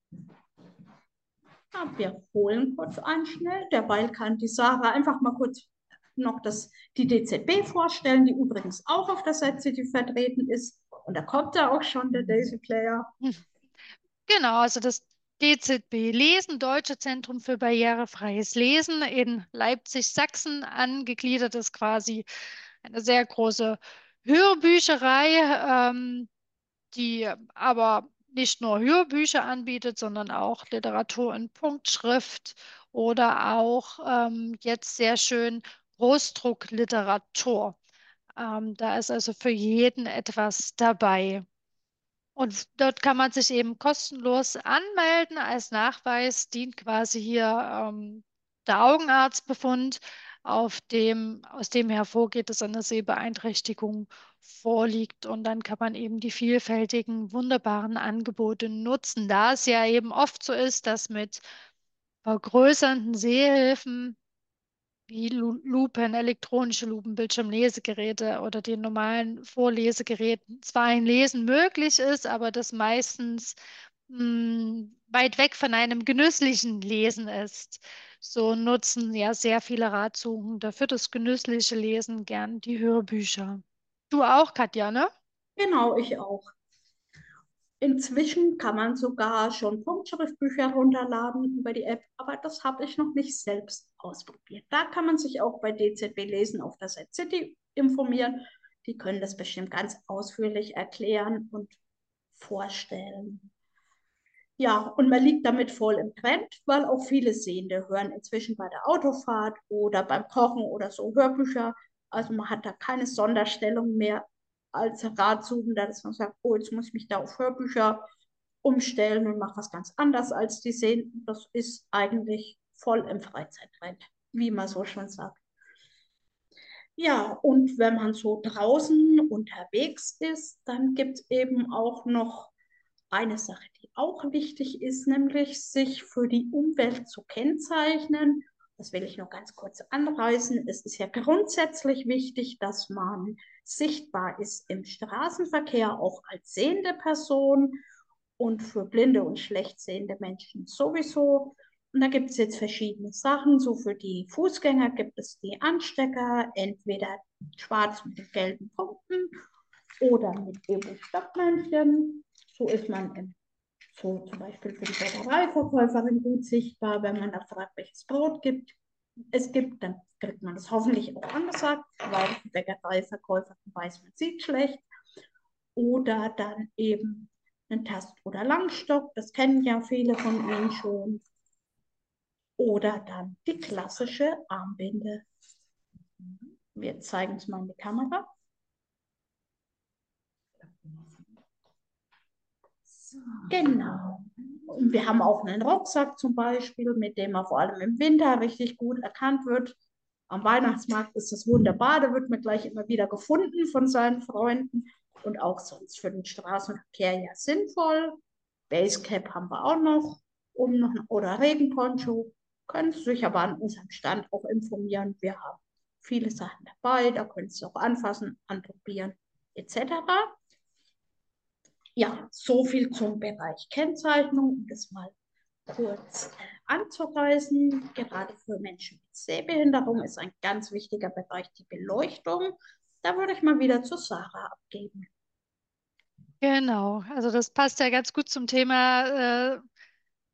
Ja, wir holen kurz einen schnell. Derweil kann die Sarah einfach mal kurz noch das, die D Z B vorstellen, die übrigens auch auf der Side City vertreten ist. Und da kommt ja auch schon der Daisy Player. Genau, also das D Z B Lesen, Deutsche Zentrum für barrierefreies Lesen in Leipzig-Sachsen, angegliedert ist quasi eine sehr große Hörbücherei, ähm, die aber nicht nur Hörbücher anbietet, sondern auch Literatur in Punktschrift oder auch ähm, jetzt sehr schön Großdruckliteratur. Ähm, da ist also für jeden etwas dabei. Und dort kann man sich eben kostenlos anmelden. Als Nachweis dient quasi hier ähm, der Augenarztbefund, auf dem, aus dem hervorgeht, dass eine Sehbeeinträchtigung vorliegt. Und dann kann man eben die vielfältigen, wunderbaren Angebote nutzen, da es ja eben oft so ist, dass mit vergrößernden Sehhilfen wie Lu- Lupen, elektronische Lupen, Bildschirmlesegeräte oder den normalen Vorlesegeräten zwar ein Lesen möglich ist, aber das meistens mh, weit weg von einem genüsslichen Lesen ist. So nutzen ja sehr viele Ratsuchende für das genüssliche Lesen gern die Hörbücher. Du auch, Katja, ne? Genau, ich auch. Inzwischen kann man sogar schon Punktschriftbücher runterladen über die App, aber das habe ich noch nicht selbst ausprobiert. Da kann man sich auch bei D Z B Lesen auf der Side City informieren. Die können das bestimmt ganz ausführlich erklären und vorstellen. Ja, und man liegt damit voll im Trend, weil auch viele Sehende hören inzwischen bei der Autofahrt oder beim Kochen oder so Hörbücher. Also man hat da keine Sonderstellung mehr als Ratsuchender, dass man sagt, oh, jetzt muss ich mich da auf Hörbücher umstellen und mache was ganz anderes als die Sehenden. Das ist eigentlich voll im Freizeittrend, wie man so schon sagt. Ja, und wenn man so draußen unterwegs ist, dann gibt es eben auch noch eine Sache, die auch wichtig ist, nämlich sich für die Umwelt zu kennzeichnen. Das will ich noch ganz kurz anreißen. Es ist ja grundsätzlich wichtig, dass man sichtbar ist im Straßenverkehr, auch als sehende Person und für blinde und schlecht sehende Menschen sowieso. Und da gibt es jetzt verschiedene Sachen. So für die Fußgänger gibt es die Anstecker, entweder schwarz mit den gelben Punkten oder mit Ebu-Stockmännchen. So ist man im, so zum Beispiel für die Bäckereiverkäuferin gut sichtbar. Wenn man da fragt, welches Brot gibt, es gibt, dann kriegt man das hoffentlich auch angesagt, weil die Bäckereiverkäuferin weiß, man sieht schlecht. Oder dann eben ein Tast- oder Langstock, das kennen ja viele von Ihnen schon. Oder dann die klassische Armbinde. Wir zeigen es mal in die Kamera. Genau. Und wir haben auch einen Rucksack zum Beispiel, mit dem er vor allem im Winter richtig gut erkannt wird. Am Weihnachtsmarkt ist das wunderbar, da wird man gleich immer wieder gefunden von seinen Freunden und auch sonst für den Straßenverkehr ja sinnvoll. Basecap haben wir auch noch, um noch oder Regenponcho. Können Sie sich aber an unserem Stand auch informieren. Wir haben viele Sachen dabei, da können Sie auch anfassen, anprobieren et cetera. Ja, so viel zum Bereich Kennzeichnung, um das mal kurz äh, anzureißen. Gerade für Menschen mit Sehbehinderung ist ein ganz wichtiger Bereich die Beleuchtung. Da würde ich mal wieder zu Sarah abgeben. Genau, also das passt ja ganz gut zum Thema äh,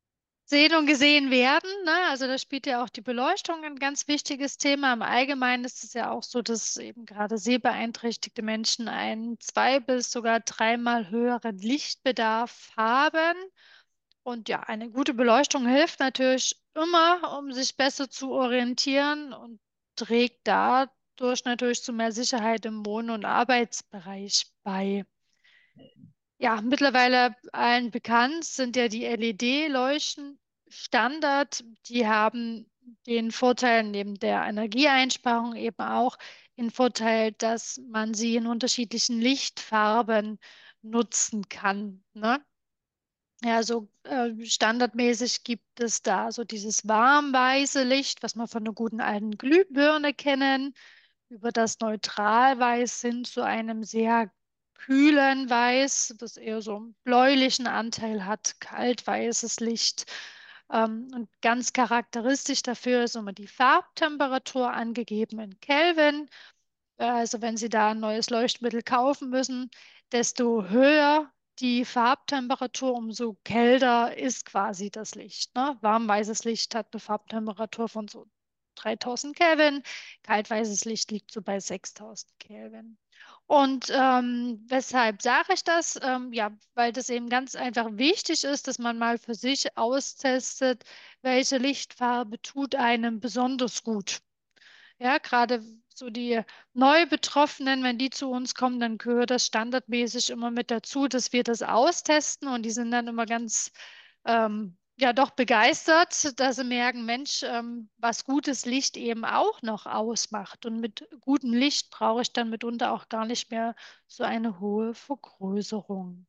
sehen und gesehen werden, ne? Also da spielt ja auch die Beleuchtung ein ganz wichtiges Thema. Im Allgemeinen ist es ja auch so, dass eben gerade sehbeeinträchtigte Menschen einen zwei- bis sogar dreimal höheren Lichtbedarf haben. Und ja, eine gute Beleuchtung hilft natürlich immer, um sich besser zu orientieren und trägt dadurch natürlich zu mehr Sicherheit im Wohn- und Arbeitsbereich bei. Ja, mittlerweile allen bekannt sind ja die L E D-Leuchten Standard. Die haben den Vorteil neben der Energieeinsparung eben auch den Vorteil, dass man sie in unterschiedlichen Lichtfarben nutzen kann, ne? Ja, so äh, standardmäßig gibt es da so dieses warmweiße Licht, was wir von einer guten alten Glühbirne kennen, über das Neutralweiß hin zu einem sehr kühlen Weiß, das eher so einen bläulichen Anteil hat, kaltweißes Licht. Ähm, und ganz charakteristisch dafür ist immer die Farbtemperatur angegeben in Kelvin. Äh, Also wenn Sie da ein neues Leuchtmittel kaufen müssen, desto höher die Farbtemperatur, umso kälter ist quasi das Licht. Ne? Warmweißes Licht hat eine Farbtemperatur von so dreitausend Kelvin, kaltweißes Licht liegt so bei sechstausend Kelvin. Und ähm, weshalb sage ich das? Ähm, ja, weil das eben ganz einfach wichtig ist, dass man mal für sich austestet, welche Lichtfarbe tut einem besonders gut. Ja, gerade so die Neubetroffenen, wenn die zu uns kommen, dann gehört das standardmäßig immer mit dazu, dass wir das austesten und die sind dann immer ganz, ähm, ja, doch begeistert, dass sie merken, Mensch, ähm, was gutes Licht eben auch noch ausmacht. Und mit gutem Licht brauche ich dann mitunter auch gar nicht mehr so eine hohe Vergrößerung.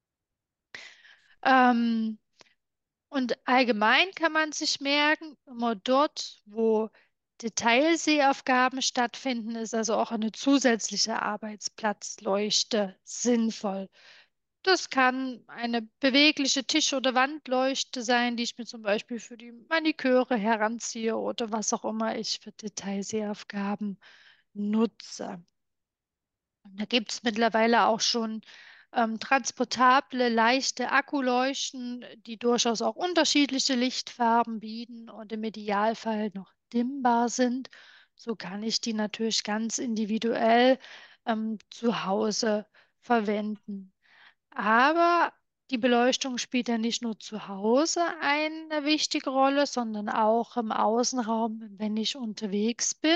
Ähm, und allgemein kann man sich merken, immer dort, wo Detailsehaufgaben stattfinden, ist also auch eine zusätzliche Arbeitsplatzleuchte sinnvoll. Das kann eine bewegliche Tisch- oder Wandleuchte sein, die ich mir zum Beispiel für die Maniküre heranziehe oder was auch immer ich für Detailsehaufgaben nutze. Da gibt es mittlerweile auch schon ähm, transportable, leichte Akkuleuchten, die durchaus auch unterschiedliche Lichtfarben bieten und im Idealfall noch dimmbar sind. So kann ich die natürlich ganz individuell ähm, zu Hause verwenden. Aber die Beleuchtung spielt ja nicht nur zu Hause eine wichtige Rolle, sondern auch im Außenraum, wenn ich unterwegs bin.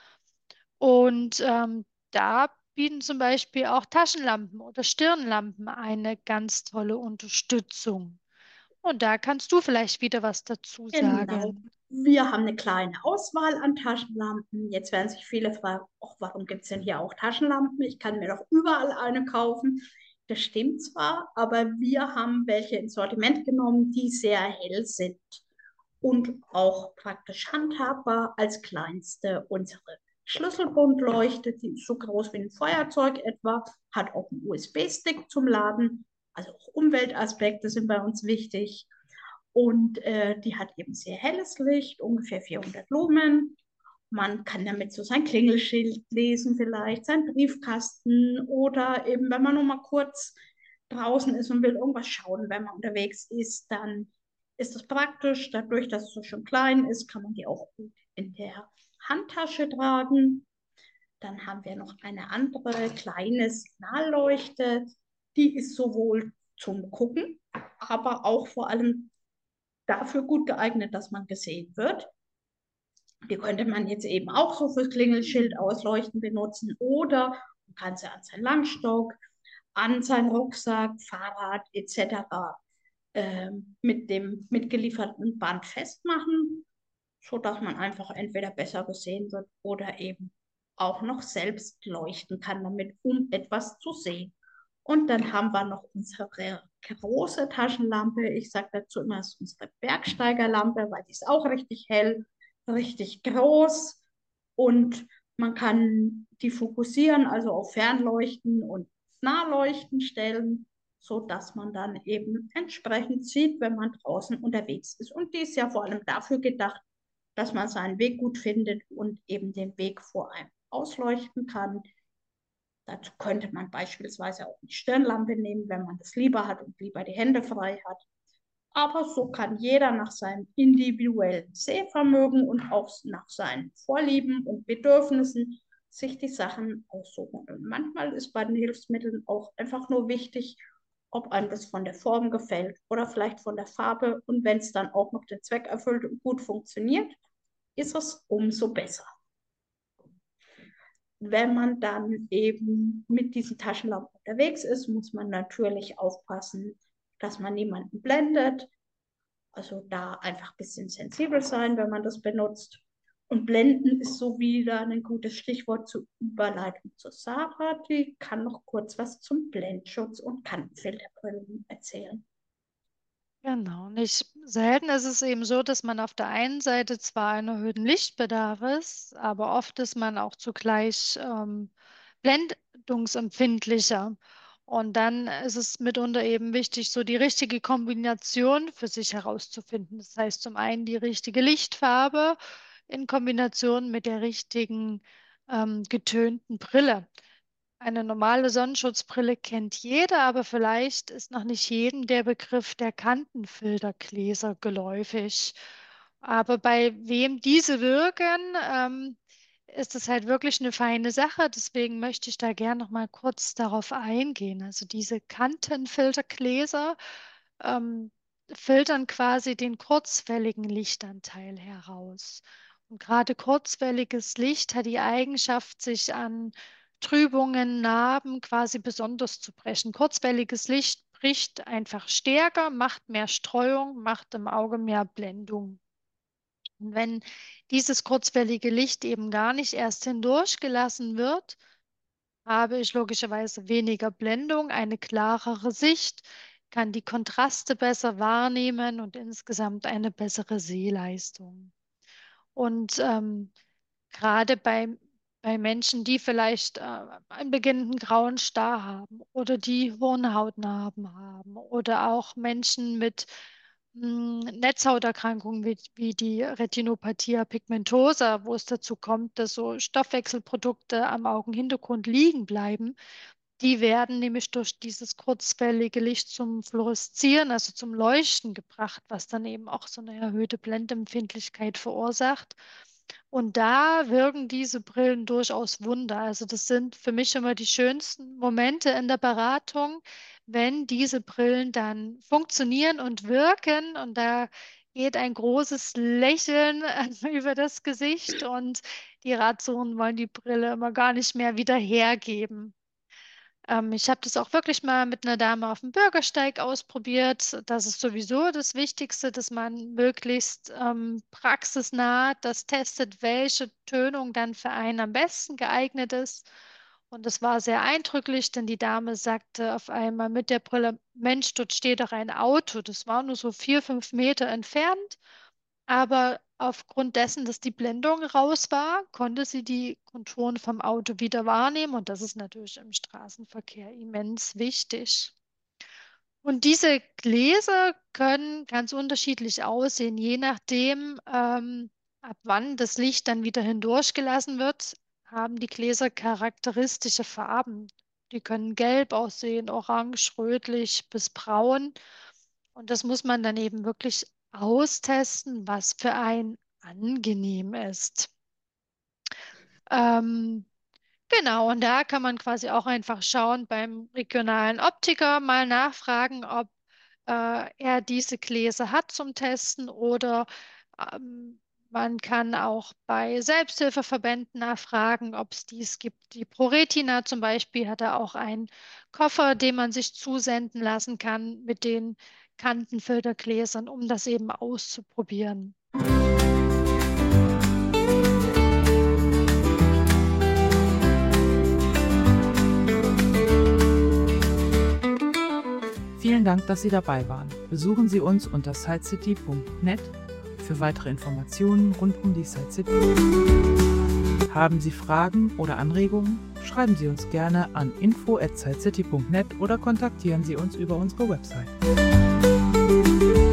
Und ähm, da bieten zum Beispiel auch Taschenlampen oder Stirnlampen eine ganz tolle Unterstützung. Und da kannst du vielleicht wieder was dazu Genau. sagen. Wir haben eine kleine Auswahl an Taschenlampen. Jetzt werden sich viele fragen, ach, warum gibt es denn hier auch Taschenlampen? Ich kann mir doch überall eine kaufen. Das stimmt zwar, aber wir haben welche ins Sortiment genommen, die sehr hell sind und auch praktisch handhabbar als kleinste. Unsere Schlüsselbundleuchte, die ist so groß wie ein Feuerzeug etwa, hat auch einen U S B-Stick zum Laden. Also auch Umweltaspekte sind bei uns wichtig. Und äh, die hat eben sehr helles Licht, ungefähr vierhundert Lumen. Man kann damit so sein Klingelschild lesen, vielleicht sein Briefkasten oder eben, wenn man nur mal kurz draußen ist und will irgendwas schauen, wenn man unterwegs ist, dann ist das praktisch. Dadurch, dass es so schön klein ist, kann man die auch gut in der Handtasche tragen. Dann haben wir noch eine andere kleine Signalleuchte. Die ist sowohl zum Gucken, aber auch vor allem dafür gut geeignet, dass man gesehen wird. Die könnte man jetzt eben auch so fürs Klingelschild ausleuchten benutzen oder man kann sie an seinen Langstock, an seinen Rucksack, Fahrrad et cetera ähm, mit dem mitgelieferten Band festmachen, sodass man einfach entweder besser gesehen wird oder eben auch noch selbst leuchten kann damit, um etwas zu sehen. Und dann haben wir noch unsere große Taschenlampe. Ich sage dazu immer, es ist unsere Bergsteigerlampe, weil die ist auch richtig hell, richtig groß. Und man kann die fokussieren, also auf Fernleuchten und Nahleuchten stellen, sodass man dann eben entsprechend sieht, wenn man draußen unterwegs ist. Und die ist ja vor allem dafür gedacht, dass man seinen Weg gut findet und eben den Weg vor einem ausleuchten kann. Dazu könnte man beispielsweise auch eine Stirnlampe nehmen, wenn man das lieber hat und lieber die Hände frei hat. Aber so kann jeder nach seinem individuellen Sehvermögen und auch nach seinen Vorlieben und Bedürfnissen sich die Sachen aussuchen. Und manchmal ist bei den Hilfsmitteln auch einfach nur wichtig, ob einem das von der Form gefällt oder vielleicht von der Farbe. Und wenn es dann auch noch den Zweck erfüllt und gut funktioniert, ist es umso besser. Wenn man dann eben mit diesen Taschenlampen unterwegs ist, muss man natürlich aufpassen, dass man niemanden blendet. Also da einfach ein bisschen sensibel sein, wenn man das benutzt. Und blenden ist so wieder ein gutes Stichwort zur Überleitung zu Sarah. Die kann noch kurz was zum Blendschutz und Kantenfilterbrillen erzählen. Genau, nicht selten ist es eben so, dass man auf der einen Seite zwar einen erhöhten Lichtbedarf ist, aber oft ist man auch zugleich ähm, blendungsempfindlicher. Und dann ist es mitunter eben wichtig, so die richtige Kombination für sich herauszufinden. Das heißt zum einen die richtige Lichtfarbe in Kombination mit der richtigen ähm, getönten Brille. Eine normale Sonnenschutzbrille kennt jeder, aber vielleicht ist noch nicht jedem der Begriff der Kantenfiltergläser geläufig. Aber bei wem diese wirken, ähm, ist es halt wirklich eine feine Sache. Deswegen möchte ich da gerne noch mal kurz darauf eingehen. Also diese Kantenfiltergläser ähm, filtern quasi den kurzwelligen Lichtanteil heraus. Und gerade kurzwelliges Licht hat die Eigenschaft, sich an Trübungen, Narben quasi besonders zu brechen. Kurzwelliges Licht bricht einfach stärker, macht mehr Streuung, macht im Auge mehr Blendung. Und wenn dieses kurzwellige Licht eben gar nicht erst hindurchgelassen wird, habe ich logischerweise weniger Blendung, eine klarere Sicht, kann die Kontraste besser wahrnehmen und insgesamt eine bessere Sehleistung. Und ähm, gerade bei, bei Menschen, die vielleicht äh, einen beginnenden grauen Star haben oder die Hornhautnarben haben oder auch Menschen mit mh, Netzhauterkrankungen wie, wie die Retinopathia pigmentosa, wo es dazu kommt, dass so Stoffwechselprodukte am Augenhintergrund liegen bleiben, die werden nämlich durch dieses kurzwellige Licht zum Fluoreszieren, also zum Leuchten gebracht, was dann eben auch so eine erhöhte Blendempfindlichkeit verursacht. Und da wirken diese Brillen durchaus Wunder. Also das sind für mich immer die schönsten Momente in der Beratung, wenn diese Brillen dann funktionieren und wirken. Und da geht ein großes Lächeln über das Gesicht und die Ratsuchenden wollen die Brille immer gar nicht mehr wieder hergeben. Ähm, ich habe das auch wirklich mal mit einer Dame auf dem Bürgersteig ausprobiert. Das ist sowieso das Wichtigste, dass man möglichst ähm, praxisnah das testet, welche Tönung dann für einen am besten geeignet ist. Und das war sehr eindrücklich, denn die Dame sagte auf einmal mit der Brille, Mensch, dort steht doch ein Auto. Das war nur so vier, fünf Meter entfernt. Aber aufgrund dessen, dass die Blendung raus war, konnte sie die Konturen vom Auto wieder wahrnehmen. Und das ist natürlich im Straßenverkehr immens wichtig. Und diese Gläser können ganz unterschiedlich aussehen, je nachdem, ähm, ab wann das Licht dann wieder hindurchgelassen wird, haben die Gläser charakteristische Farben. Die können gelb aussehen, orange, rötlich bis braun. Und das muss man dann eben wirklich austesten, was für einen angenehm ist. Ähm, genau, und da kann man quasi auch einfach schauen beim regionalen Optiker, mal nachfragen, ob äh, er diese Gläser hat zum Testen oder ähm, man kann auch bei Selbsthilfeverbänden nachfragen, ob es dies gibt. Die ProRetina zum Beispiel hat da auch einen Koffer, den man sich zusenden lassen kann mit den Kantenfiltergläsern, um das eben auszuprobieren. Vielen Dank, dass Sie dabei waren. Besuchen Sie uns unter sightcity punkt net für weitere Informationen rund um die Sight City. Haben Sie Fragen oder Anregungen? Schreiben Sie uns gerne an info at sightcity punkt net oder kontaktieren Sie uns über unsere Website.